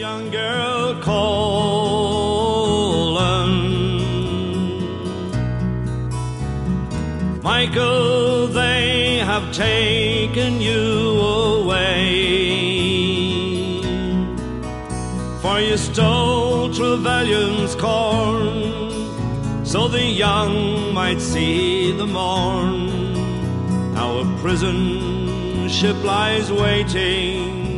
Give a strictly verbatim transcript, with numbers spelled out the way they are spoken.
young girl calling, Michael, they have taken you away, for you stole Trevelyan's corn, so the young might see the morn. Now a prison ship lies waiting